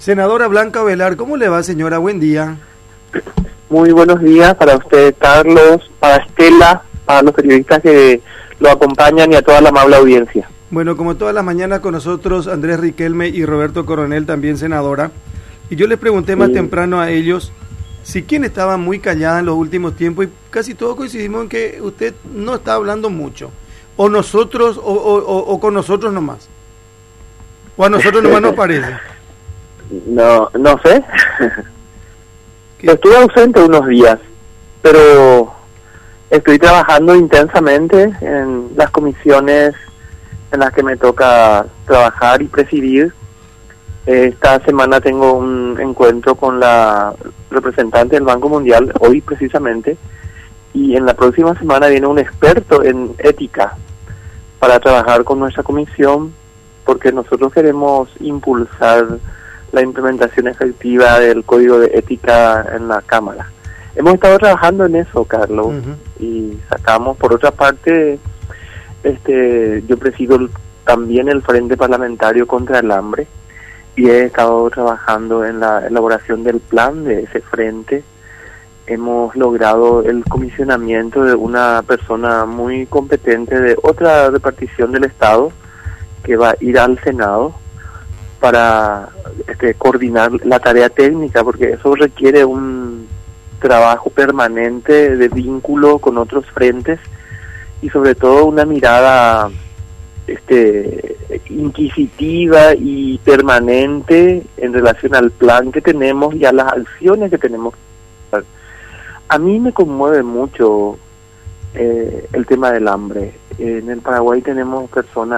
Senadora Blanca Ovelar, ¿cómo le va, señora? Buen día. Muy buenos días para usted, Carlos, para Estela, para los periodistas que lo acompañan y a toda la amable audiencia. Bueno, como todas las mañanas con nosotros, Andrés Riquelme y Roberto Coronel, también senadora. Y yo les pregunté más temprano a ellos si quién estaba muy callada en los últimos tiempos, y casi todos coincidimos en que usted no está hablando mucho. O nosotros, o con nosotros nomás. O a nosotros nomás nos parece. No sé. Estuve ausente unos días, pero estoy trabajando intensamente en las comisiones en las que me toca trabajar y presidir. Esta semana tengo un encuentro con la representante del Banco Mundial, hoy precisamente, y en la próxima semana viene un experto en ética para trabajar con nuestra comisión, porque nosotros queremos impulsar la implementación efectiva del Código de Ética en la Cámara. Hemos estado trabajando en eso, Carlos, y sacamos, por otra parte, yo presido también el Frente Parlamentario contra el Hambre, y he estado trabajando en la elaboración del plan de ese frente. Hemos logrado el comisionamiento de una persona muy competente de otra repartición del Estado, que va a ir al Senado para coordinar la tarea técnica, porque eso requiere un trabajo permanente de vínculo con otros frentes y sobre todo una mirada inquisitiva y permanente en relación al plan que tenemos y a las acciones que tenemos que hacer. A mí me conmueve mucho el tema del hambre. En el Paraguay tenemos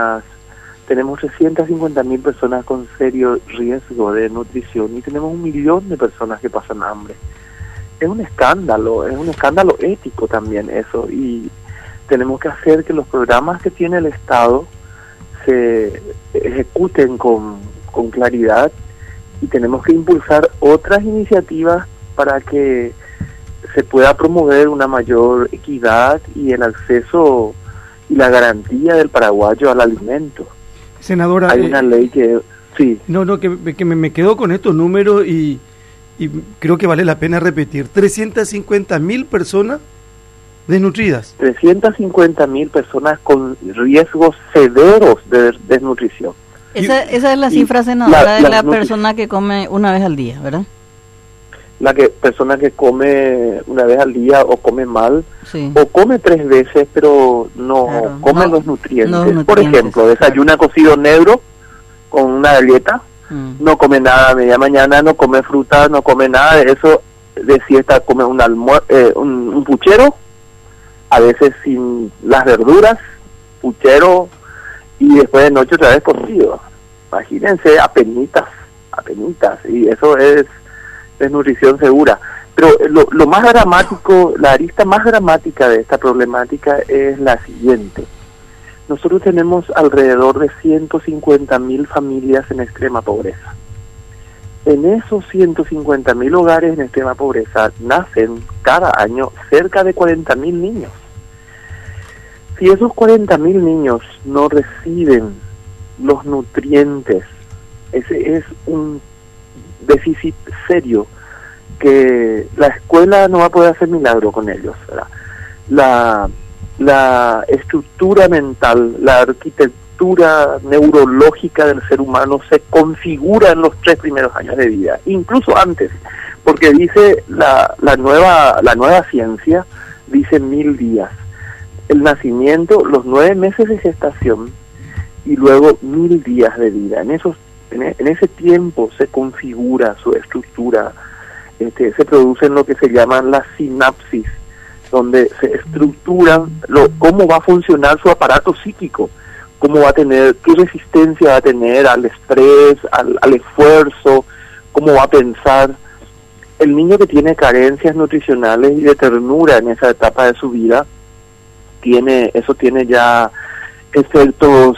350.000 personas con serio riesgo de nutrición y tenemos 1 millón de personas que pasan hambre. Es un escándalo ético también eso, y tenemos que hacer que los programas que tiene el Estado se ejecuten con claridad, y tenemos que impulsar otras iniciativas para que se pueda promover una mayor equidad y el acceso y la garantía del paraguayo al alimento. Senadora, hay una ley que... Sí. Que me quedo con estos números y creo que vale la pena repetir. 350.000 personas desnutridas. 350.000 personas con riesgos severos de desnutrición. Esa es la cifra, senadora, de la persona que come una vez al día, ¿verdad? Persona que come una vez al día o come mal, sí, o come 3 veces pero no come los nutrientes. Por ejemplo, desayuna cocido negro con una galleta, no come nada a media mañana, no come fruta, no come nada de eso, de siesta come un puchero, a veces sin las verduras, puchero, y después de noche otra vez cocido. Imagínense, apenitas, y eso es desnutrición segura. Pero lo más dramático, la arista más dramática de esta problemática es la siguiente. Nosotros tenemos alrededor de 150.000 familias en extrema pobreza. En esos 150.000 hogares en extrema pobreza nacen cada año cerca de 40.000 niños. Si esos 40.000 niños no reciben los nutrientes, ese es un déficit serio que la escuela no va a poder hacer milagro con ellos, ¿verdad? La estructura mental, la arquitectura neurológica del ser humano se configura en los 3 primeros años de vida, incluso antes, porque dice la nueva ciencia, dice 1000 días. El nacimiento, los 9 meses de gestación y luego 1000 días de vida. En ese tiempo se configura su estructura, se producen lo que se llaman las sinapsis, donde se estructuran cómo va a funcionar su aparato psíquico, cómo va a tener, qué resistencia va a tener al estrés, al esfuerzo, cómo va a pensar. El niño que tiene carencias nutricionales y de ternura en esa etapa de su vida, tiene ya efectos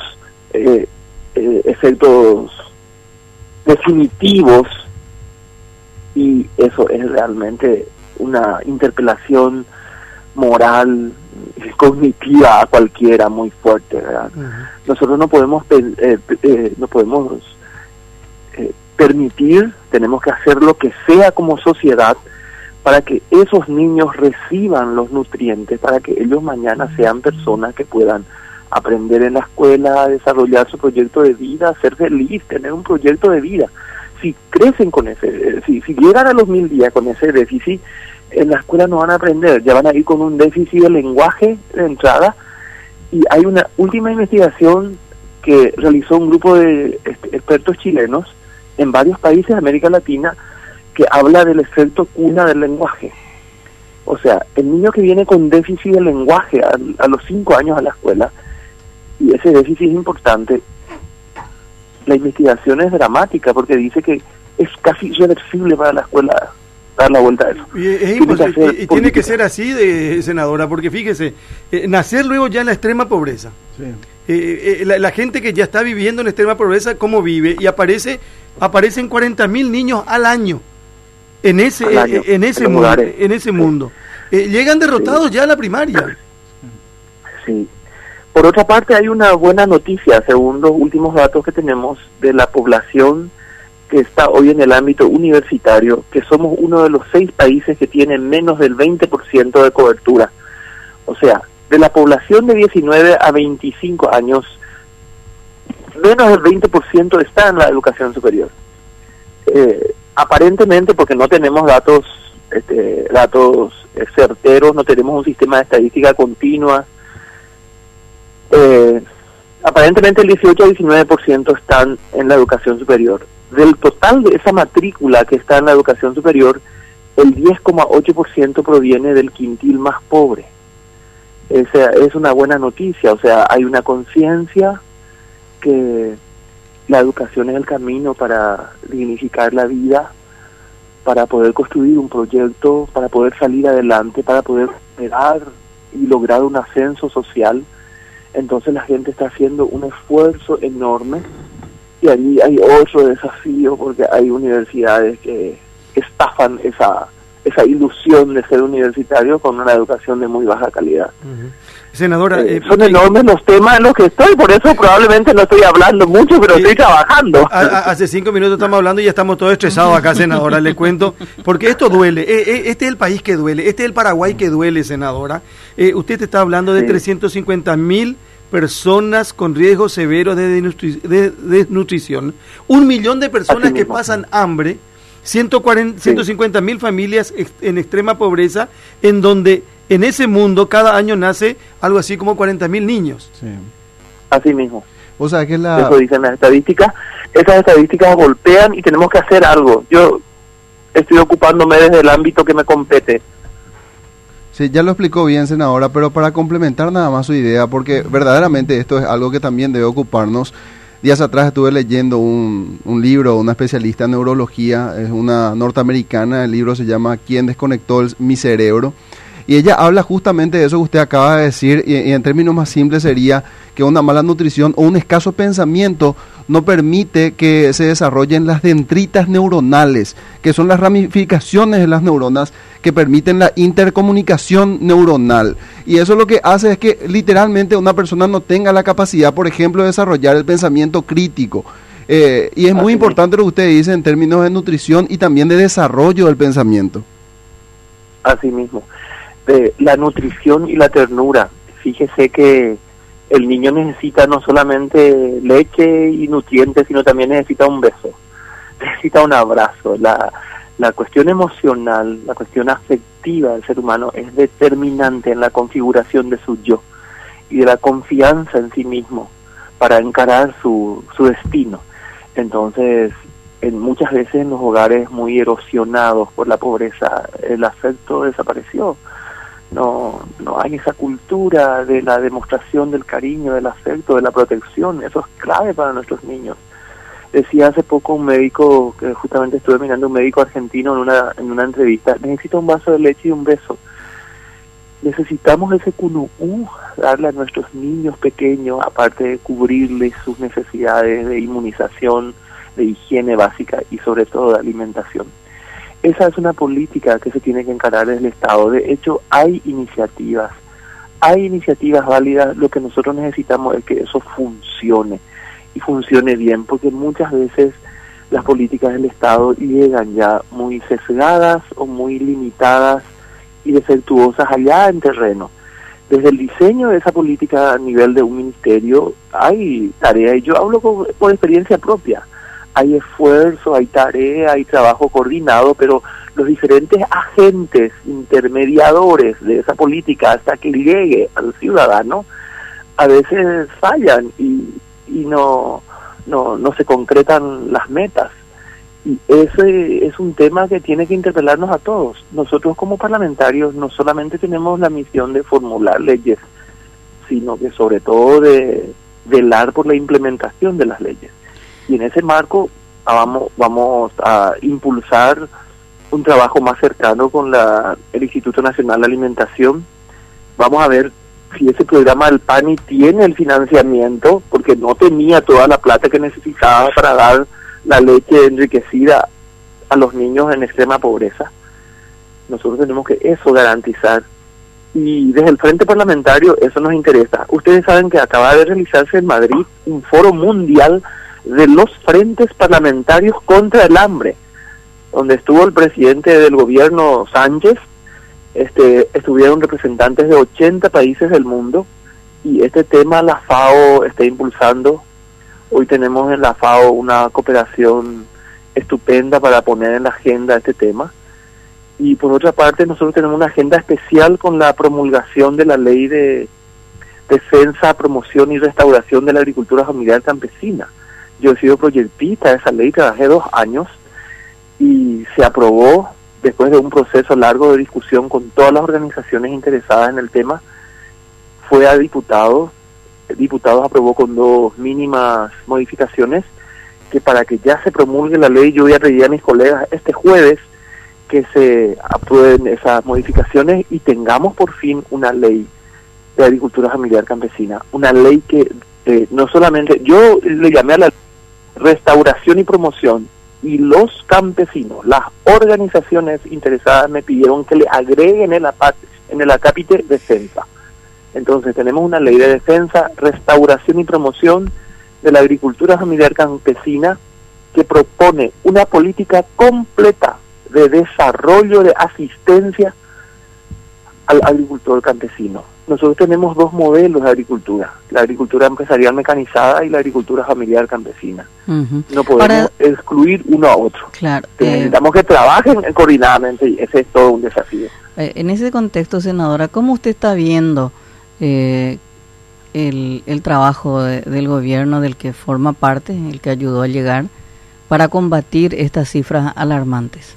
definitivos, y eso es realmente una interpelación moral y cognitiva a cualquiera muy fuerte, ¿verdad? Nosotros no podemos permitir, tenemos que hacer lo que sea como sociedad para que esos niños reciban los nutrientes, para que ellos mañana sean personas que puedan aprender en la escuela, desarrollar su proyecto de vida, ser feliz, tener un proyecto de vida. Si crecen con si llegan a los 1000 días con ese déficit, en la escuela no van a aprender, ya van a ir con un déficit de lenguaje de entrada. Y hay una última investigación que realizó un grupo de expertos chilenos en varios países de América Latina que habla del efecto cuna del lenguaje. O sea, el niño que viene con déficit de lenguaje a los 5 años a la escuela, y ese déficit es importante, la investigación es dramática porque dice que es casi irreversible para la escuela dar la vuelta a eso. Y tiene que ser así, senadora, porque fíjese, nacer luego ya en la extrema pobreza. Sí. La gente que ya está viviendo en extrema pobreza, ¿cómo vive? Y aparecen 40.000 niños al año en ese mundo. Llegan derrotados ya a la primaria. Sí. Por otra parte, hay una buena noticia, según los últimos datos que tenemos de la población que está hoy en el ámbito universitario, que somos uno de los 6 países que tienen menos del 20% de cobertura. O sea, de la población de 19 a 25 años, menos del 20% está en la educación superior. Aparentemente, porque no tenemos datos certeros, no tenemos un sistema de estadística continua, aparentemente el 18 a 19% están en la educación superior. Del total de esa matrícula que está en la educación superior, el 10,8% proviene del quintil más pobre. Esa es una buena noticia, o sea, hay una conciencia que la educación es el camino para dignificar la vida, para poder construir un proyecto, para poder salir adelante, para poder generar y lograr un ascenso social. Entonces la gente está haciendo un esfuerzo enorme y allí hay otro desafío porque hay universidades que estafan esa ilusión de ser universitario con una educación de muy baja calidad. Senadora, son enormes los temas en los que estoy, por eso probablemente no estoy hablando mucho, pero estoy trabajando. Hace 5 minutos estamos hablando y ya estamos todos estresados acá, senadora, le cuento, porque esto duele. Este es el país que duele, este es el Paraguay que duele, senadora. Usted te está hablando de 350.000 personas con riesgo severo de desnutrición, 1 millón de personas que pasan hambre, 150.000 familias en extrema pobreza, en donde en ese mundo cada año nace algo así como 40.000 niños. Sí. Así mismo. O sea, que eso dicen las estadísticas. Esas estadísticas golpean y tenemos que hacer algo. Yo estoy ocupándome desde el ámbito que me compete. Sí, ya lo explicó bien, senadora, pero para complementar nada más su idea, porque verdaderamente esto es algo que también debe ocuparnos. Días atrás estuve leyendo un libro, una especialista en neurología, es una norteamericana, el libro se llama ¿Quién desconectó mi cerebro? Y ella habla justamente de eso que usted acaba de decir, y en términos más simples sería que una mala nutrición o un escaso pensamiento no permite que se desarrollen las dendritas neuronales, que son las ramificaciones de las neuronas que permiten la intercomunicación neuronal. Y eso lo que hace es que literalmente una persona no tenga la capacidad, por ejemplo, de desarrollar el pensamiento crítico. Y es muy importante lo que usted dice en términos de nutrición y también de desarrollo del pensamiento. Así mismo. La nutrición y la ternura. Fíjese que el niño necesita no solamente leche y nutrientes, sino también necesita un beso, necesita un abrazo. La cuestión emocional, la cuestión afectiva del ser humano es determinante en la configuración de su yo y de la confianza en sí mismo para encarar su destino. Entonces, muchas veces en los hogares muy erosionados por la pobreza, el afecto desapareció. No hay esa cultura de la demostración del cariño, del afecto, de la protección. Eso es clave para nuestros niños. Decía hace poco un médico, que justamente estuve mirando, un médico argentino en una entrevista, necesita un vaso de leche y un beso. Necesitamos ese cunuú, darle a nuestros niños pequeños, aparte de cubrirles sus necesidades de inmunización, de higiene básica y sobre todo de alimentación. Esa es una política que se tiene que encarar desde el Estado. De hecho, hay iniciativas válidas. Lo que nosotros necesitamos es que eso funcione y funcione bien, porque muchas veces las políticas del Estado llegan ya muy sesgadas o muy limitadas y defectuosas allá en terreno. Desde el diseño de esa política a nivel de un ministerio hay tarea, y yo hablo por experiencia propia. Hay esfuerzo, hay tarea, hay trabajo coordinado, pero los diferentes agentes intermediadores de esa política hasta que llegue al ciudadano a veces fallan y no se concretan las metas. Y ese es un tema que tiene que interpelarnos a todos. Nosotros como parlamentarios no solamente tenemos la misión de formular leyes, sino que sobre todo de velar por la implementación de las leyes. Y en ese marco vamos a impulsar un trabajo más cercano con el Instituto Nacional de Alimentación. Vamos a ver si ese programa del PANI tiene el financiamiento, porque no tenía toda la plata que necesitaba para dar la leche enriquecida a los niños en extrema pobreza. Nosotros tenemos que eso garantizar. Y desde el Frente Parlamentario eso nos interesa. Ustedes saben que acaba de realizarse en Madrid un foro mundial de los frentes parlamentarios contra el hambre, donde estuvo el presidente del gobierno Sánchez, estuvieron representantes de 80 países del mundo, y este tema la FAO está impulsando. Hoy tenemos en la FAO una cooperación estupenda para poner en la agenda este tema. Y por otra parte, nosotros tenemos una agenda especial con la promulgación de la Ley de Defensa, Promoción y Restauración de la Agricultura Familiar Campesina. Yo he sido proyectista de esa ley, trabajé 2 años y se aprobó después de un proceso largo de discusión con todas las organizaciones interesadas en el tema. Fue a diputados aprobó con 2 mínimas modificaciones, que para que ya se promulgue la ley, yo voy a pedir a mis colegas este jueves que se aprueben esas modificaciones y tengamos por fin una ley de agricultura familiar campesina, una ley que no solamente, yo le llamé a la restauración y promoción, y los campesinos, las organizaciones interesadas me pidieron que le agreguen en el acápite defensa. Entonces tenemos una ley de defensa, restauración y promoción de la agricultura familiar campesina que propone una política completa de desarrollo, de asistencia al agricultor campesino. Nosotros tenemos 2 modelos de agricultura, la agricultura empresarial mecanizada y la agricultura familiar campesina. No podemos excluir uno a otro. Claro, necesitamos que trabajen coordinadamente, y ese es todo un desafío. En ese contexto, senadora, ¿cómo usted está viendo el trabajo del gobierno del que forma parte, el que ayudó a llegar, para combatir estas cifras alarmantes?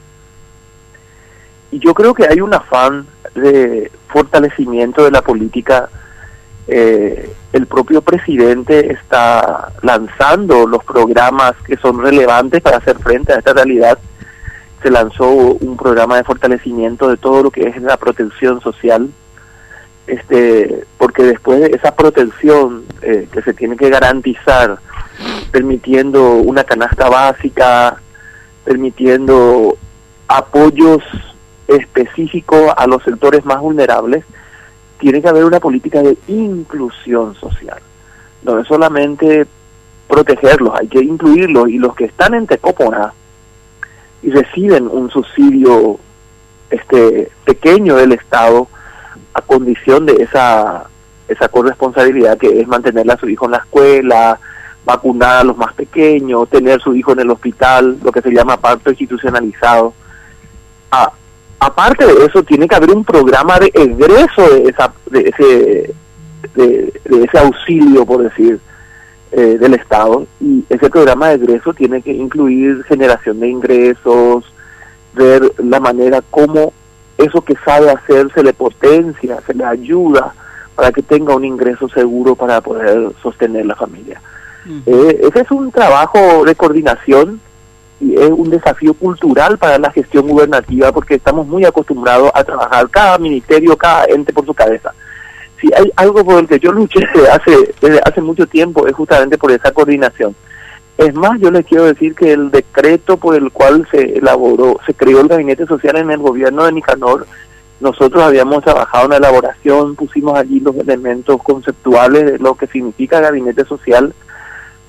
Y yo creo que hay un afán de fortalecimiento de la política. El propio presidente está lanzando los programas que son relevantes para hacer frente a esta realidad. Se lanzó un programa de fortalecimiento de todo lo que es la protección social, porque después de esa protección que se tiene que garantizar, permitiendo una canasta básica, permitiendo apoyos específicos a los sectores más vulnerables, tiene que haber una política de inclusión social. No es solamente protegerlos, hay que incluirlos, y los que están en Tecópora y reciben un subsidio pequeño del Estado, a condición de esa corresponsabilidad que es mantener a su hijo en la escuela, vacunar a los más pequeños, tener a su hijo en el hospital, lo que se llama parto institucionalizado. Aparte de eso, tiene que haber un programa de egreso de ese auxilio, por decir, del Estado, y ese programa de egreso tiene que incluir generación de ingresos, ver la manera como eso que sabe hacer se le potencia, se le ayuda para que tenga un ingreso seguro para poder sostener la familia. Ese es un trabajo de coordinación y es un desafío cultural para la gestión gubernativa, porque estamos muy acostumbrados a trabajar cada ministerio, cada ente por su cabeza. Si hay algo por el que yo luché desde hace mucho tiempo, es justamente por esa coordinación. Es más, yo les quiero decir que el decreto por el cual se creó el gabinete social en el gobierno de Nicanor, nosotros habíamos trabajado en la elaboración, pusimos allí los elementos conceptuales de lo que significa gabinete social,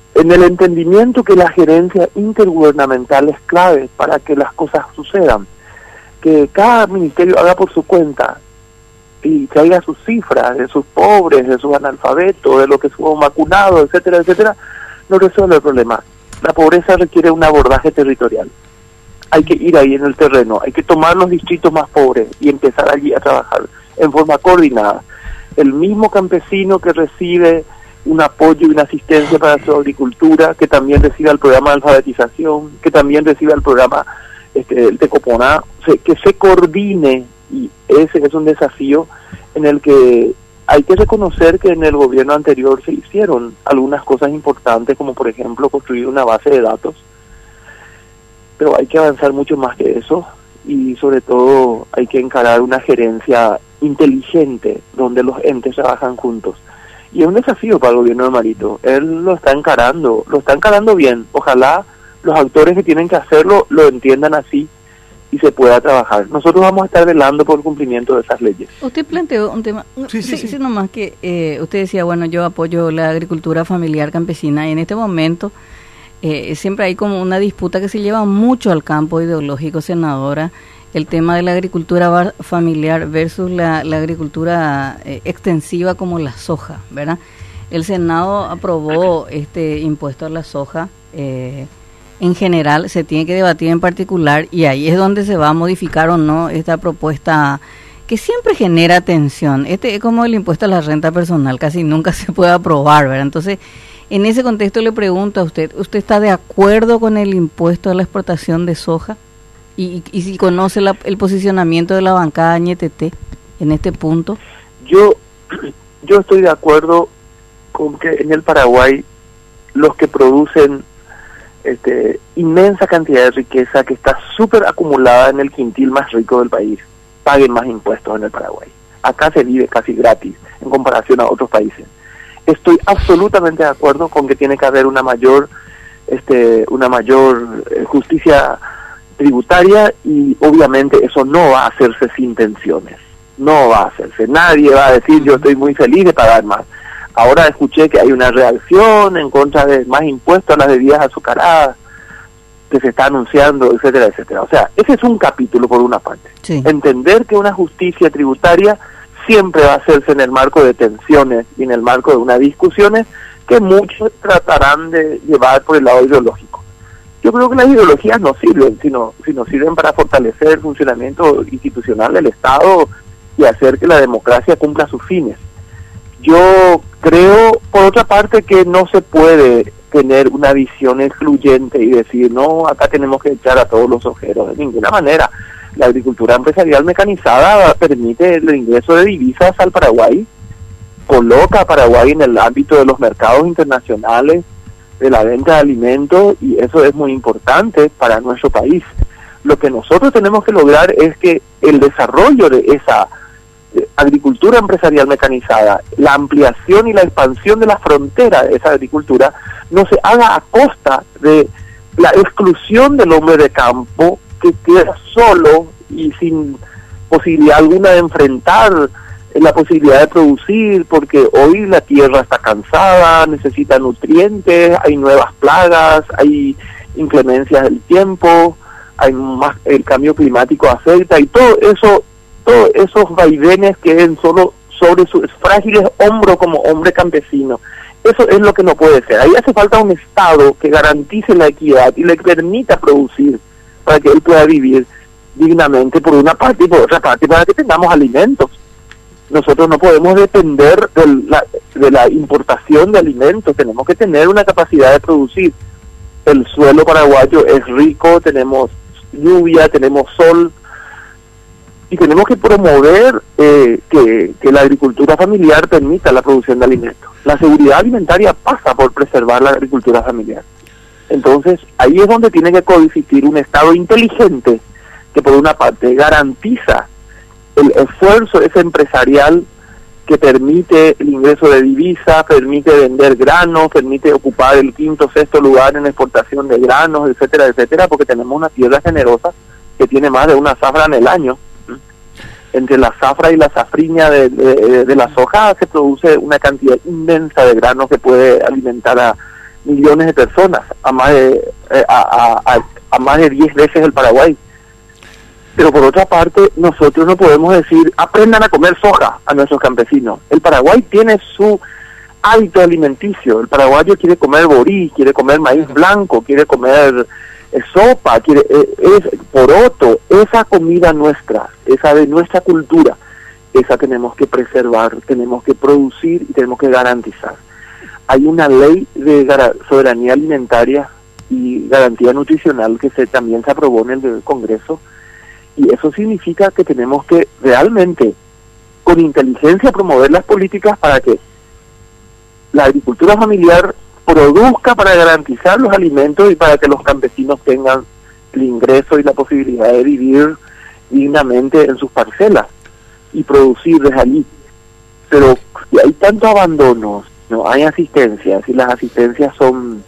en el entendimiento que la gerencia intergubernamental es clave para que las cosas sucedan, que cada ministerio haga por su cuenta y traiga sus cifras de sus pobres, de sus analfabetos, de los que son vacunados, etcétera, etcétera, no resuelve el problema. La pobreza requiere un abordaje territorial. Hay que ir ahí en el terreno, hay que tomar los distritos más pobres y empezar allí a trabajar en forma coordinada. El mismo campesino que recibe un apoyo y una asistencia para su agricultura, que también reciba el programa de alfabetización, que también reciba el programa el Tecoponá, que se coordine, y ese es un desafío en el que hay que reconocer que en el gobierno anterior se hicieron algunas cosas importantes, como por ejemplo construir una base de datos, pero hay que avanzar mucho más que eso, y sobre todo hay que encarar una gerencia inteligente donde los entes trabajan juntos. Y es un desafío para el gobierno de Marito. Él lo está encarando bien. Ojalá los actores que tienen que hacerlo lo entiendan así y se pueda trabajar. Nosotros vamos a estar velando por el cumplimiento de esas leyes. Usted planteó un tema, sí, nomás que usted decía, bueno, yo apoyo la agricultura familiar campesina, y en este momento siempre hay como una disputa que se lleva mucho al campo ideológico, senadora, el tema de la agricultura familiar versus la agricultura extensiva como la soja, ¿verdad? El Senado aprobó este impuesto a la soja en general, se tiene que debatir en particular, y ahí es donde se va a modificar o no esta propuesta que siempre genera tensión. Este es como el impuesto a la renta personal, casi nunca se puede aprobar, ¿verdad? Entonces, en ese contexto le pregunto a usted, ¿usted está de acuerdo con el impuesto a la exportación de soja? Y si conoce el posicionamiento de la bancada Ñetetê en este punto. Yo estoy de acuerdo con que en el Paraguay los que producen inmensa cantidad de riqueza que está súper acumulada en el quintil más rico del país paguen más impuestos en el Paraguay. Acá se vive casi gratis en comparación a otros países. Estoy absolutamente de acuerdo con que tiene que haber una mayor justicia tributaria, y obviamente eso no va a hacerse sin tensiones, no va a hacerse, nadie va a decir yo estoy muy feliz de pagar más. Ahora escuché que hay una reacción en contra de más impuestos a las bebidas azucaradas que se está anunciando, etcétera, etcétera. O sea, ese es un capítulo por una parte. Sí. Entender que una justicia tributaria siempre va a hacerse en el marco de tensiones y en el marco de unas discusiones que muchos tratarán de llevar por el lado ideológico. Yo creo que las ideologías no sirven, sino sirven para fortalecer el funcionamiento institucional del Estado y hacer que la democracia cumpla sus fines. Yo creo, por otra parte, que no se puede tener una visión excluyente y decir, no, acá tenemos que echar a todos los ojeros. De ninguna manera. La agricultura empresarial mecanizada permite el ingreso de divisas al Paraguay, coloca a Paraguay en el ámbito de los mercados internacionales, de la venta de alimentos, y eso es muy importante para nuestro país. Lo que nosotros tenemos que lograr es que el desarrollo de esa agricultura empresarial mecanizada, la ampliación y la expansión de la frontera de esa agricultura, no se haga a costa de la exclusión del hombre de campo, que queda solo y sin posibilidad alguna de enfrentar la posibilidad de producir, porque hoy la tierra está cansada, necesita nutrientes, hay nuevas plagas, hay inclemencias del tiempo, hay más, el cambio climático afecta, y todos esos vaivenes queden solo sobre sus frágiles hombros como hombre campesino. Eso es lo que no puede ser. Ahí hace falta un Estado que garantice la equidad y le permita producir para que él pueda vivir dignamente por una parte, y por otra parte para que tengamos alimentos. Nosotros no podemos depender de la importación de alimentos, tenemos que tener una capacidad de producir. El suelo paraguayo es rico, tenemos lluvia, tenemos sol, y tenemos que promover que la agricultura familiar permita la producción de alimentos. La seguridad alimentaria pasa por preservar la agricultura familiar. Entonces, ahí es donde tiene que coexistir un Estado inteligente que por una parte garantiza el esfuerzo ese empresarial que permite el ingreso de divisas, permite vender granos, permite ocupar el quinto, sexto lugar en exportación de granos, etcétera, etcétera, porque tenemos una tierra generosa que tiene más de una zafra en el año. Entre la zafra y la safriña de la soja se produce una cantidad inmensa de granos que puede alimentar millones de personas, a más de 10 veces el Paraguay. Pero por otra parte, nosotros no podemos decir, aprendan a comer soja a nuestros campesinos. El Paraguay tiene su hábito alimenticio. El paraguayo quiere comer borí, quiere comer maíz blanco, quiere comer sopa, es poroto. Esa comida nuestra, esa de nuestra cultura, esa tenemos que preservar, tenemos que producir y tenemos que garantizar. Hay una ley de soberanía alimentaria y garantía nutricional que también se aprobó en el Congreso, y eso significa que tenemos que realmente, con inteligencia, promover las políticas para que la agricultura familiar produzca para garantizar los alimentos y para que los campesinos tengan el ingreso y la posibilidad de vivir dignamente en sus parcelas y producir desde allí. Pero si hay tanto abandono, no hay asistencia, si las asistencias son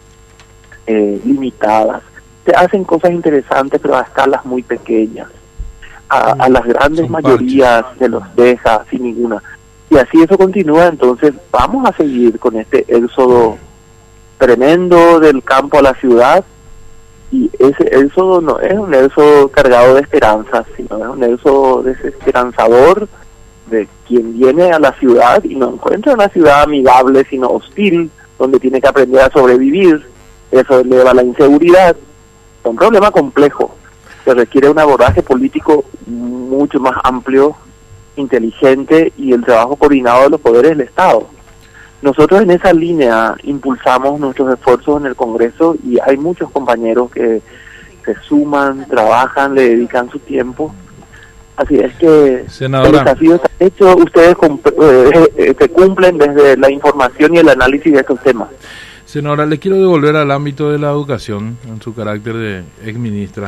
limitadas, se hacen cosas interesantes pero a escalas muy pequeñas, a las grandes mayorías se los deja sin ninguna. Y así eso continúa, entonces vamos a seguir con este éxodo tremendo del campo a la ciudad, y ese éxodo no es un éxodo cargado de esperanzas, sino es un éxodo desesperanzador de quien viene a la ciudad y no encuentra una ciudad amigable, sino hostil, donde tiene que aprender a sobrevivir. Eso eleva la inseguridad. Es un problema complejo, que requiere un abordaje político mucho más amplio, inteligente, y el trabajo coordinado de los poderes del Estado. Nosotros en esa línea impulsamos nuestros esfuerzos en el Congreso, y hay muchos compañeros que se suman, trabajan, le dedican su tiempo. Así es que senadora, el desafío está hecho, ustedes se cumplen desde la información y el análisis de estos temas. Senadora, le quiero devolver al ámbito de la educación en su carácter de exministra.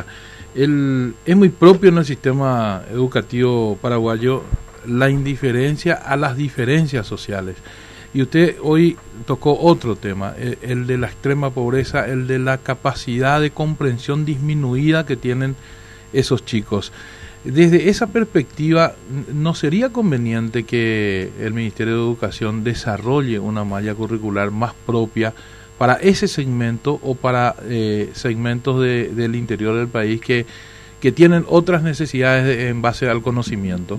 Es muy propio en el sistema educativo paraguayo la indiferencia a las diferencias sociales. Y usted hoy tocó otro tema, el de la extrema pobreza, el de la capacidad de comprensión disminuida que tienen esos chicos. Desde esa perspectiva, ¿no sería conveniente que el Ministerio de Educación desarrolle una malla curricular más propia para ese segmento o para segmentos del interior del país que tienen otras necesidades en base al conocimiento?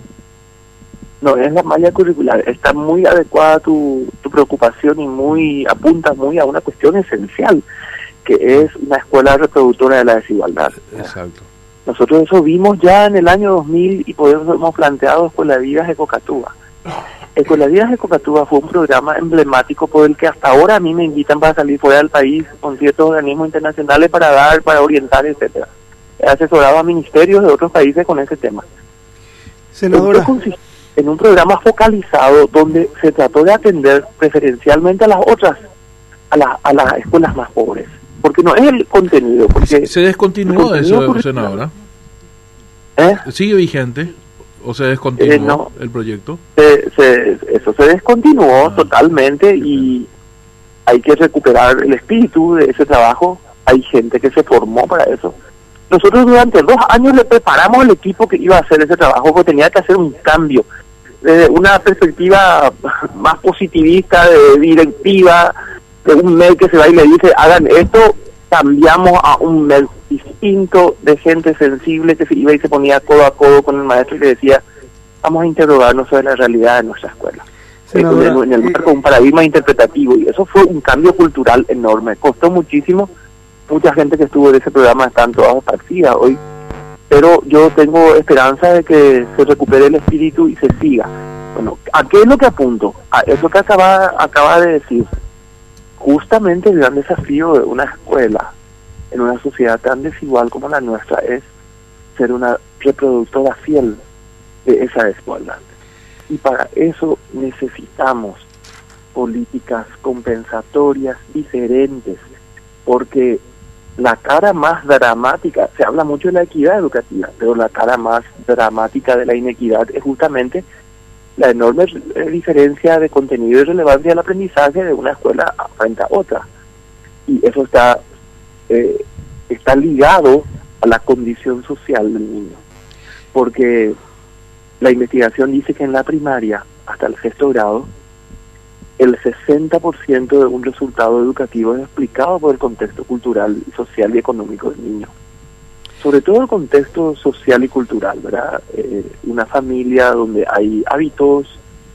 No, es la malla curricular. Está muy adecuada tu preocupación y apunta muy a una cuestión esencial, que es una escuela reproductora de la desigualdad. Exacto. Nosotros eso vimos ya en el año 2000 y por eso hemos planteado Escuela Vidas de Cocatúa. Escuela Vidas de Cocatúa fue un programa emblemático por el que hasta ahora a mí me invitan para salir fuera del país con ciertos organismos internacionales para orientar, etcétera. He asesorado a ministerios de otros países con ese tema. Senadora, en un programa focalizado donde se trató de atender preferencialmente a las otras, a las escuelas más pobres. Porque no es el contenido. Porque ¿se descontinuó eso, senadora? ¿Sigue vigente o se descontinuó no, el proyecto? Eso se descontinuó totalmente, y hay que recuperar el espíritu de ese trabajo. Hay gente que se formó para eso. Nosotros durante 2 años le preparamos al equipo que iba a hacer ese trabajo, porque tenía que hacer un cambio desde una perspectiva más positivista, de directiva, de un mail que se va y le dice hagan esto. Cambiamos a un mail distinto de gente sensible que se iba y se ponía codo a codo con el maestro y le decía vamos a interrogarnos sobre la realidad de nuestra escuela, en el marco de un paradigma interpretativo, y eso fue un cambio cultural enorme. Costó muchísimo, mucha gente que estuvo en ese programa están todas esparcidas hoy, pero yo tengo esperanza de que se recupere el espíritu y se siga. Bueno, ¿a qué es lo que apunto? A eso que acaba de decir. Justamente el gran desafío de una escuela en una sociedad tan desigual como la nuestra es ser una reproductora fiel de esa desigualdad. Y para eso necesitamos políticas compensatorias diferentes, porque la cara más dramática, se habla mucho de la equidad educativa, pero la cara más dramática de la inequidad es justamente la enorme diferencia de contenido y relevancia del aprendizaje de una escuela frente a otra. Y eso está ligado a la condición social del niño. Porque la investigación dice que en la primaria, hasta el 6º grado, el 60% de un resultado educativo es explicado por el contexto cultural, social y económico del niño. Sobre todo el contexto social y cultural, ¿verdad? Una familia donde hay hábitos,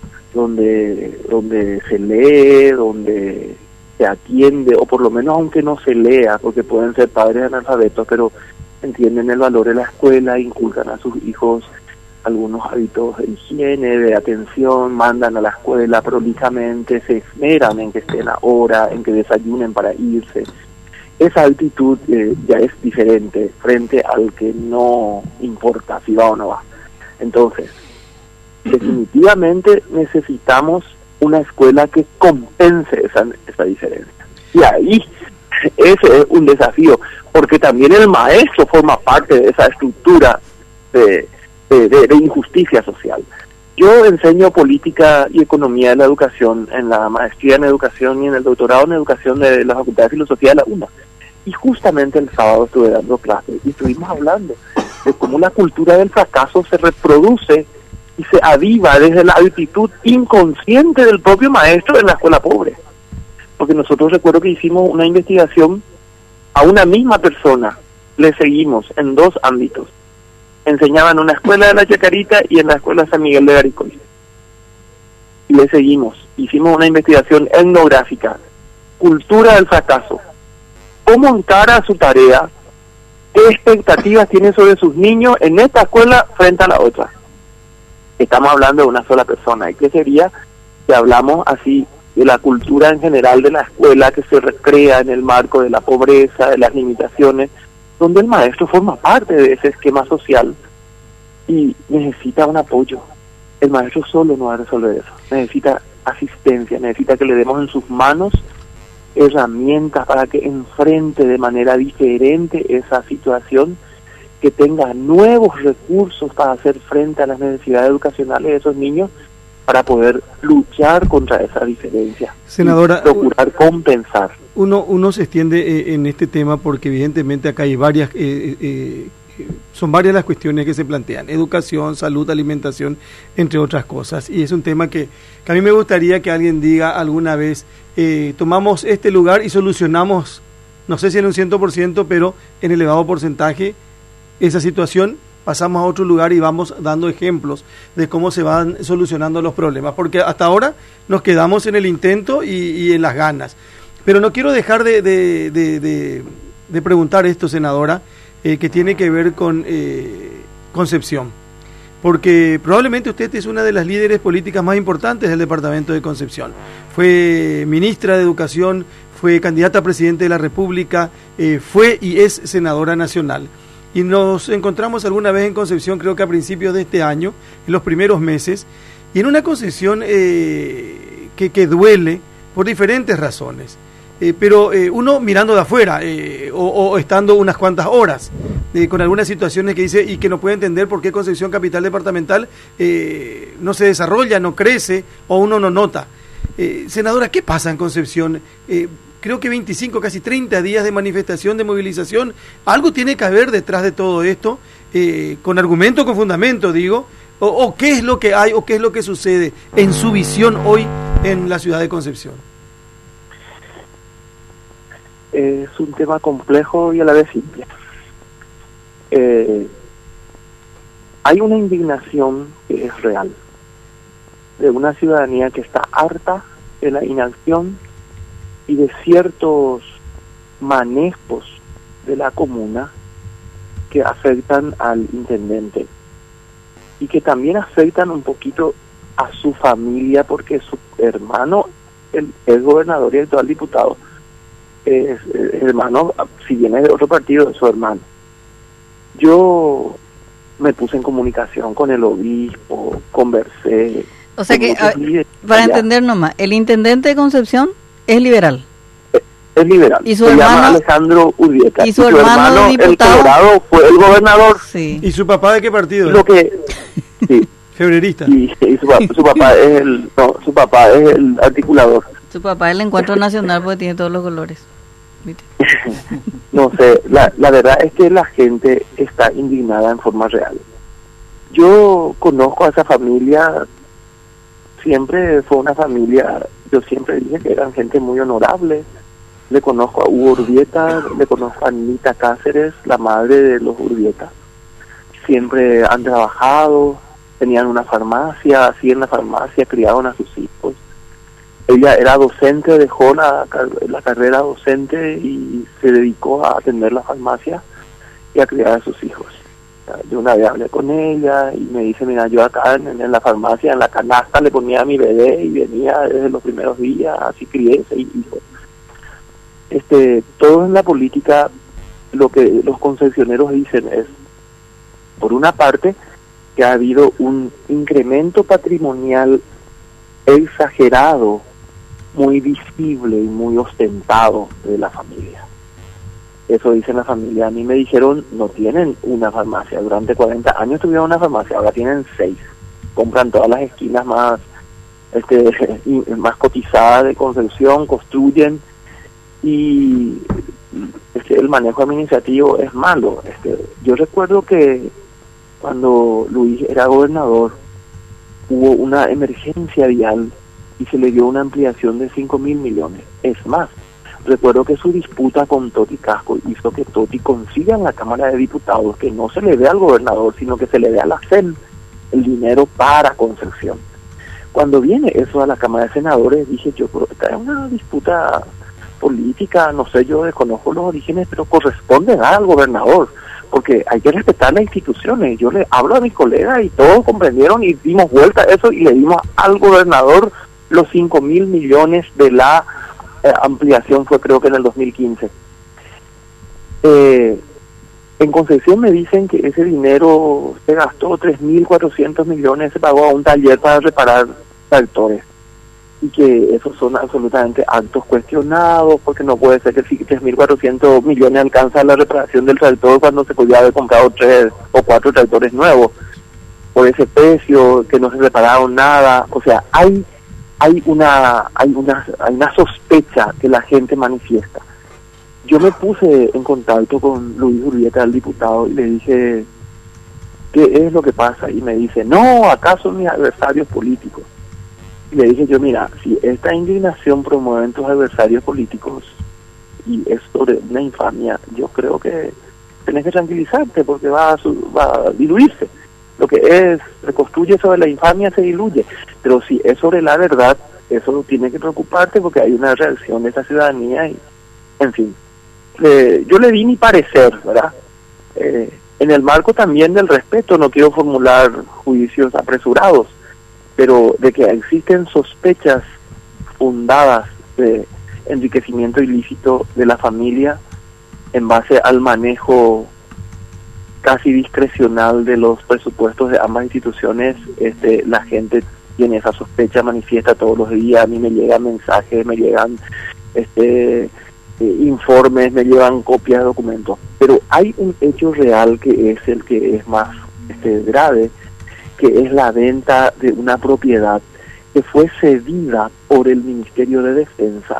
donde se lee, donde se atiende, o por lo menos aunque no se lea, porque pueden ser padres analfabetos, pero entienden el valor de la escuela, inculcan a sus hijos algunos hábitos de higiene, de atención, mandan a la escuela prolijamente, se esmeran en que estén a hora, en que desayunen para irse. Esa actitud ya es diferente frente al que no importa si va o no va. Entonces, definitivamente necesitamos una escuela que compense esa diferencia. Y ahí ese es un desafío, porque también el maestro forma parte de esa estructura de injusticia social. Yo enseño política y economía de la educación en la maestría en educación y en el doctorado en educación de la Facultad de Filosofía de la UNA. Y justamente el sábado estuve dando clases y estuvimos hablando de cómo la cultura del fracaso se reproduce y se aviva desde la actitud inconsciente del propio maestro en la escuela pobre. Porque nosotros recuerdo que hicimos una investigación a una misma persona, le seguimos en 2 ámbitos. Enseñaba en una escuela de La Chacarita y en la escuela San Miguel de Garicoy. Y le seguimos, hicimos una investigación etnográfica, cultura del fracaso. ¿Cómo encara su tarea? ¿Qué expectativas tiene sobre sus niños en esta escuela frente a la otra? Estamos hablando de una sola persona. ¿Y qué sería si hablamos así de la cultura en general de la escuela que se recrea en el marco de la pobreza, de las limitaciones, donde el maestro forma parte de ese esquema social y necesita un apoyo? El maestro solo no va a resolver eso. Necesita asistencia, necesita que le demos en sus manos herramientas para que enfrente de manera diferente esa situación, que tenga nuevos recursos para hacer frente a las necesidades educacionales de esos niños, para poder luchar contra esa diferencia. Senadora, y procurar compensar. Uno se extiende en este tema porque evidentemente acá hay varias, son varias las cuestiones que se plantean: educación, salud, alimentación, entre otras cosas. Y es un tema que a mí me gustaría que alguien diga alguna vez, tomamos este lugar y solucionamos, no sé si en un 100%, pero en elevado porcentaje, esa situación. Pasamos a otro lugar y vamos dando ejemplos de cómo se van solucionando los problemas, porque hasta ahora nos quedamos en el intento y en las ganas. Pero no quiero dejar de preguntar esto, senadora, que tiene que ver con Concepción, porque probablemente usted es una de las líderes políticas más importantes del departamento de Concepción. Fue ministra de Educación, fue candidata a presidente de la República, fue y es senadora nacional. Y nos encontramos alguna vez en Concepción, creo que a principios de este año, en los primeros meses, y en una Concepción que duele por diferentes razones. Pero uno mirando de afuera, o estando unas cuantas horas, con algunas situaciones que dice y que no puede entender por qué Concepción Capital Departamental no se desarrolla, no crece, o uno no nota. Senadora, ¿qué pasa en Concepción? Creo que 25, casi 30 días de manifestación, de movilización. Algo tiene que haber detrás de todo esto, con argumento, con fundamento, digo, o qué es lo que hay, o qué es lo que sucede en su visión hoy en la ciudad de Concepción. Es un tema complejo y a la vez simple. Hay una indignación que es real, de una ciudadanía que está harta de la inacción y de ciertos manejos de la comuna que afectan al intendente y que también afectan un poquito a su familia, porque su hermano, el gobernador y el actual diputado, es hermano, si viene de otro partido, es su hermano. Yo me puse en comunicación con el obispo, conversé. O sea que, para entender nomás, el intendente de Concepción es liberal. Es liberal. ¿Y su se hermano? Llama Alejandro Urbieta. ¿Y su hermano diputado? El Colorado fue el gobernador. Sí. ¿Y su papá de qué partido? Lo que sí. Febrerista. Y su papá es su papá es el articulador. Su papá es el Encuentro Nacional porque tiene todos los colores. ¿Viste? No sé, la verdad es que la gente está indignada en forma real. Yo conozco a esa familia, siempre fue una familia yo siempre dije que eran gente muy honorable. Le conozco a Hugo Urbieta, le conozco a Anita Cáceres, la madre de los Urbieta. Siempre han trabajado, tenían una farmacia, así en la farmacia criaron a sus hijos. Ella era docente, dejó la carrera docente y se dedicó a atender la farmacia y a criar a sus hijos. Yo una vez hablé con ella y me dice, mira, yo acá en la farmacia, en la canasta le ponía a mi bebé y venía desde los primeros días, así crié 6 hijos. Todo en la política, lo que los concesioneros dicen es, por una parte, que ha habido un incremento patrimonial exagerado, muy visible y muy ostentado de la familia. Eso dice la familia. A mí me dijeron, no tienen una farmacia. Durante 40 años tuvieron una farmacia, ahora tienen 6. Compran todas las esquinas más cotizadas de Concepción, construyen y el manejo administrativo es malo. Yo recuerdo que cuando Luis era gobernador hubo una emergencia vial y se le dio una ampliación de 5.000 millones. Es más, recuerdo que su disputa con Toti Casco hizo que Toti consiga en la Cámara de Diputados que no se le dé al gobernador, sino que se le dé a la CEN el dinero para Concepción. Cuando viene eso a la Cámara de Senadores, dije yo, esta es una disputa política, no sé, yo desconozco los orígenes, pero corresponde dar al gobernador, porque hay que respetar las instituciones. Yo le hablo a mis colegas y todos comprendieron y dimos vuelta a eso y le dimos al gobernador los 5.000 millones de la ampliación, fue creo que en el 2015. En Concepción me dicen que ese dinero se gastó 3.400 millones, se pagó a un taller para reparar tractores, y que esos son absolutamente actos cuestionados, porque no puede ser que 3.400 millones alcanza la reparación del tractor cuando se podía haber comprado 3 o 4 tractores nuevos por ese precio, que no se repararon nada. O sea, hay una sospecha que la gente manifiesta. Yo me puse en contacto con Luis Urbieta, el diputado, y le dije, ¿qué es lo que pasa? Y me dice, no, acá son mis adversarios políticos. Y le dije yo, mira, si esta indignación promueven tus adversarios políticos y es sobre una infamia, yo creo que tenés que tranquilizarte porque va a diluirse. Lo que se construye sobre la infamia se diluye, pero si es sobre la verdad, eso tiene que preocuparte porque hay una reacción de esta ciudadanía y, en fin. Yo le di mi parecer, ¿verdad? En el marco también del respeto, no quiero formular juicios apresurados, pero de que existen sospechas fundadas de enriquecimiento ilícito de la familia en base al manejo casi discrecional de los presupuestos de ambas instituciones. La gente tiene esa sospecha, manifiesta todos los días. A mí me llegan mensajes, me llegan informes, me llevan copias de documentos, pero hay un hecho real que es el que es más grave, que es la venta de una propiedad que fue cedida por el Ministerio de Defensa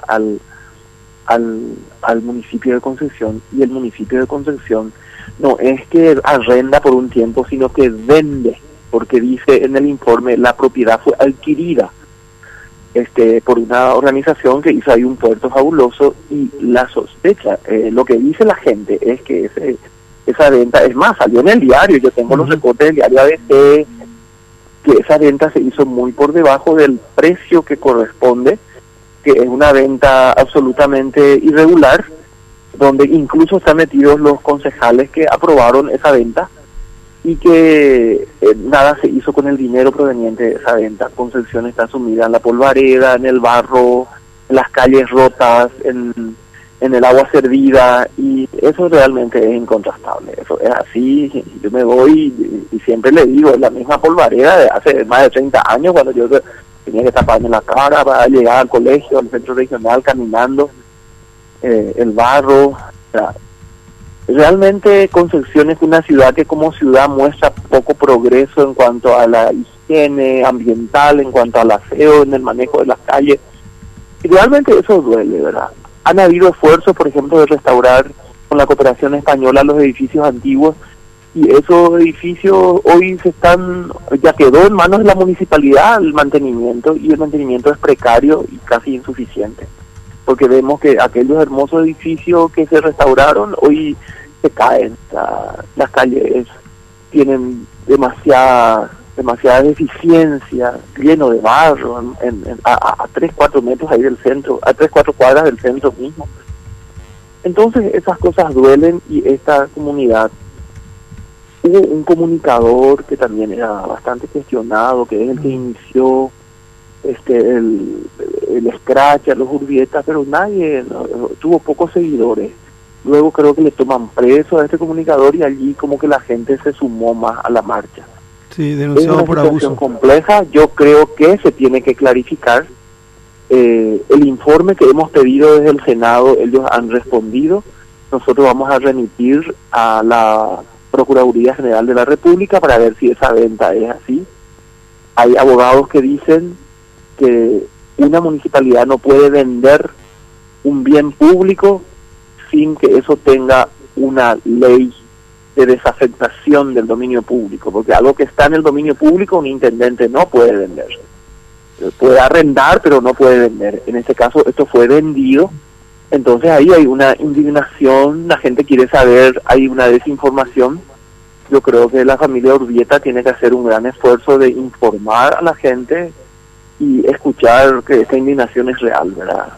al municipio de Concepción, y el municipio de Concepción no es que arrenda por un tiempo, sino que vende, porque dice en el informe la propiedad fue adquirida por una organización que hizo ahí un puerto fabuloso, y la sospecha, lo que dice la gente es que esa venta, es más, salió en el diario, yo tengo los recortes del diario ABC, que esa venta se hizo muy por debajo del precio que corresponde, que es una venta absolutamente irregular, donde incluso están metidos los concejales que aprobaron esa venta, y que nada se hizo con el dinero proveniente de esa venta. Concepción está sumida en la polvareda, en el barro, en las calles rotas, en el agua servida, y eso realmente es incontrastable. Eso es así. Yo me voy y siempre le digo, es la misma polvareda de hace más de 30 años, cuando yo tenía que taparme la cara para llegar al colegio, al centro regional, caminando, el barro. O sea, realmente Concepción es una ciudad que como ciudad muestra poco progreso en cuanto a la higiene ambiental, en cuanto al aseo, en el manejo de las calles, y realmente eso duele, ¿verdad? Han habido esfuerzos, por ejemplo, de restaurar con la cooperación española los edificios antiguos, y esos edificios hoy ya quedó en manos de la municipalidad el mantenimiento, y el mantenimiento es precario y casi insuficiente, porque vemos que aquellos hermosos edificios que se restauraron hoy se caen, las calles tienen demasiada deficiencia, lleno de barro a 3-4 metros ahí del centro, a 3-4 cuadras del centro mismo. Entonces esas cosas duelen, y esta comunidad, hubo un comunicador que también era bastante cuestionado, que es el que inició el Scratch a los Urbietas, pero tuvo pocos seguidores. Luego creo que le toman preso a este comunicador, y allí como que la gente se sumó más a la marcha. Sí, denunciado por abuso. Es una situación compleja. Yo creo que se tiene que clarificar. El informe que hemos pedido desde el Senado, ellos han respondido. Nosotros vamos a remitir a la Procuraduría General de la República para ver si esa venta es así. Hay abogados que dicen que una municipalidad no puede vender un bien público sin que eso tenga una ley de desafectación del dominio público, porque algo que está en el dominio público un intendente no puede vender. Puede arrendar, pero no puede vender. En este caso esto fue vendido, entonces ahí hay una indignación, la gente quiere saber, hay una desinformación. Yo creo que la familia Urbieta tiene que hacer un gran esfuerzo de informar a la gente y escuchar que esta indignación es real, ¿verdad?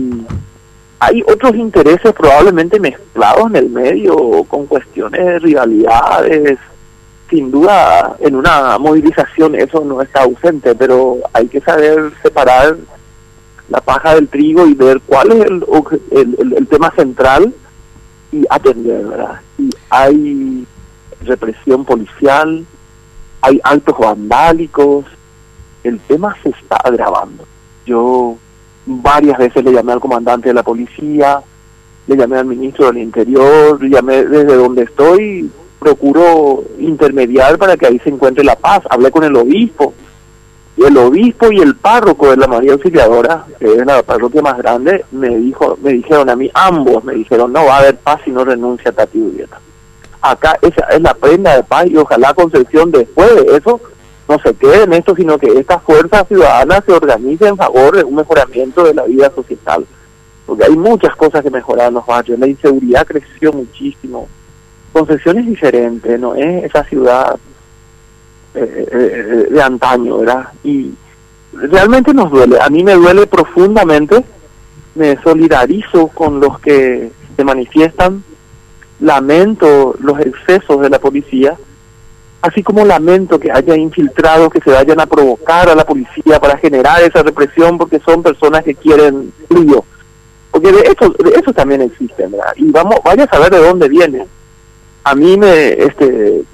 Hay otros intereses probablemente mezclados en el medio, con cuestiones de rivalidades. Sin duda, en una movilización eso no está ausente, pero hay que saber separar la paja del trigo y ver cuál es el tema central y atender, ¿verdad? Y hay represión policial, hay actos vandálicos, el tema se está agravando. Yo varias veces le llamé al comandante de la policía, le llamé al ministro del Interior, le llamé desde donde estoy, procuro intermediar para que ahí se encuentre la paz. Hablé con el obispo, y el párroco de la María Auxiliadora, que es la parroquia más grande, me dijeron a mí, ambos me dijeron, no va a haber paz si no renuncia Tati Urbieta. Acá esa es la prenda de paz, y ojalá Concepción después de eso no se quede en esto, sino que estas fuerzas ciudadanas se organicen en favor de un mejoramiento de la vida societal, porque hay muchas cosas que mejorar en los barrios. La inseguridad creció muchísimo. Concepción es diferente, no es esa ciudad de antaño, ¿verdad? Y realmente nos duele, a mí me duele profundamente, me solidarizo con los que se manifiestan, lamento los excesos de la policía, así como lamento que haya infiltrados que se vayan a provocar a la policía para generar esa represión, porque son personas que quieren lío, porque de eso también existen, ¿verdad? Y vaya a saber de dónde viene. A mí el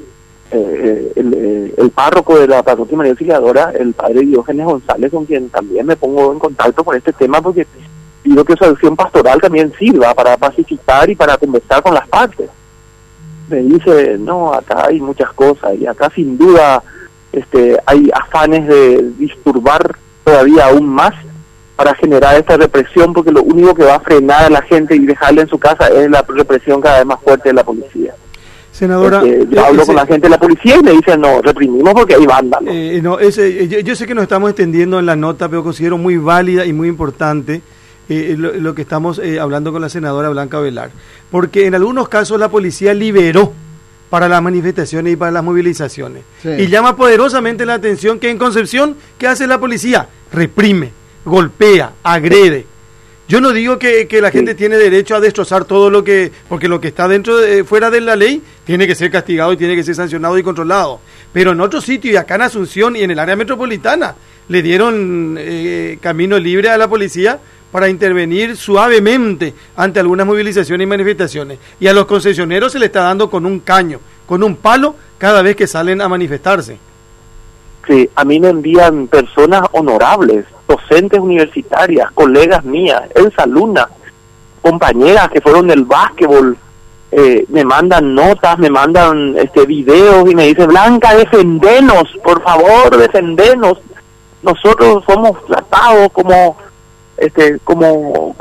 párroco de la parroquia María Auxiliadora, el padre Diógenes González, con quien también me pongo en contacto por este tema, porque pido que su acción pastoral también sirva para pacificar y para conversar con las partes. Me dice, no, acá hay muchas cosas, y acá sin duda hay afanes de disturbar todavía aún más para generar esta represión, porque lo único que va a frenar a la gente y dejarla en su casa es la represión cada vez más fuerte de la policía. Senadora, yo hablo con la gente de la policía y me dicen, no, reprimimos porque hay vándalos. Yo sé que nos estamos extendiendo en la nota, pero considero muy válida y muy importante lo que estamos hablando con la senadora Blanca Velar, porque en algunos casos la policía liberó para las manifestaciones y para las movilizaciones, sí. Y llama poderosamente la atención que en Concepción, ¿qué hace la policía? Reprime, golpea, agrede. Yo no digo que la gente tiene derecho a destrozar todo lo que, porque lo que está fuera de la ley tiene que ser castigado y tiene que ser sancionado y controlado, pero en otro sitio, y acá en Asunción y en el área metropolitana, le dieron camino libre a la policía para intervenir suavemente ante algunas movilizaciones y manifestaciones, y a los concesioneros se le está dando con un caño, con un palo, cada vez que salen a manifestarse. Sí, a mí me envían personas honorables, docentes universitarias, colegas mías, exalumnas, compañeras que fueron del básquetbol, me mandan notas, me mandan videos y me dicen, Blanca, defendenos, por favor, defendenos. Nosotros somos tratados como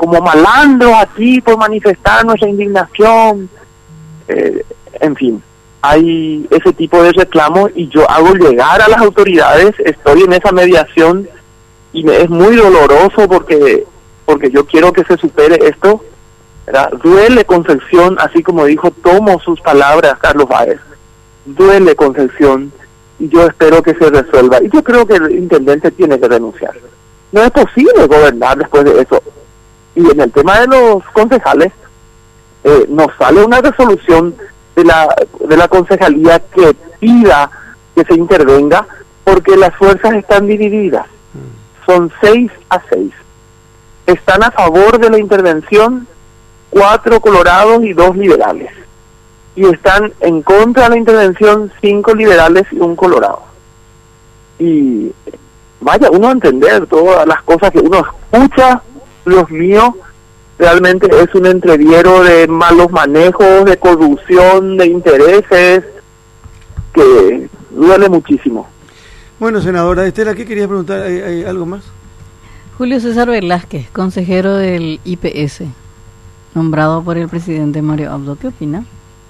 malandros aquí por manifestar nuestra indignación. En fin, hay ese tipo de reclamos y yo hago llegar a las autoridades, estoy en esa mediación y me es muy doloroso porque yo quiero que se supere esto, ¿verdad? Duele Concepción, así como dijo, tomo sus palabras Carlos Báez, duele Concepción y yo espero que se resuelva. Y yo creo que el intendente tiene que renunciar. No es posible gobernar después de eso. Y en el tema de los concejales, nos sale una resolución de la concejalía que pida que se intervenga porque las fuerzas están divididas. Son 6-6. Están a favor de la intervención 4 colorados y 2 liberales. Y están en contra de la intervención 5 liberales y 1 colorado. Y vaya uno a entender todas las cosas que uno escucha, Dios mío, realmente es un entreviero de malos manejos, de corrupción, de intereses, que duele muchísimo. Bueno, senadora Estela, ¿qué quería preguntar? ¿Hay algo más? Julio César Velázquez, consejero del IPS, nombrado por el presidente Mario Abdo, ¿qué opina?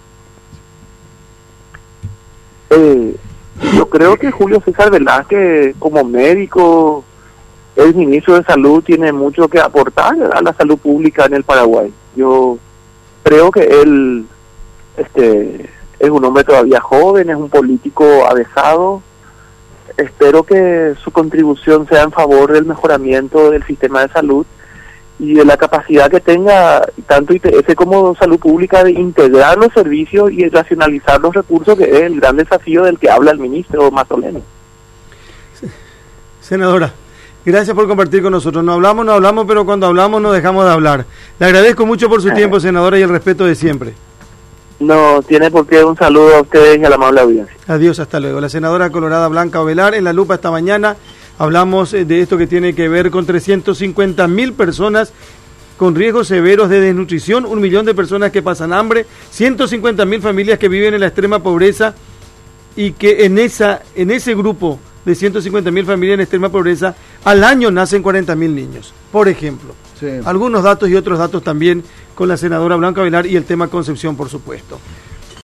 Yo creo que Julio César Velázquez, como médico, el ministro de Salud, tiene mucho que aportar a la salud pública en el Paraguay. Yo creo que él es un hombre todavía joven, es un político avesado. Espero que su contribución sea en favor del mejoramiento del sistema de salud y de la capacidad que tenga tanto IPS como Salud Pública de integrar los servicios y racionalizar los recursos, que es el gran desafío del que habla el ministro Mazzoleni. Senadora, gracias por compartir con nosotros. No hablamos, pero cuando hablamos no dejamos de hablar. Le agradezco mucho por su tiempo, senadora, y el respeto de siempre. No tiene por qué. Un saludo a ustedes y a la amable audiencia. Adiós, hasta luego. La senadora colorada Blanca Ovelar en La Lupa esta mañana. Hablamos de esto que tiene que ver con 350.000 personas con riesgos severos de desnutrición, 1 millón de personas que pasan hambre, 150.000 familias que viven en la extrema pobreza y que en ese grupo de 150.000 familias en extrema pobreza, al año nacen 40.000 niños, por ejemplo. Sí. Algunos datos y otros datos también con la senadora Blanca Ovelar y el tema Concepción, por supuesto.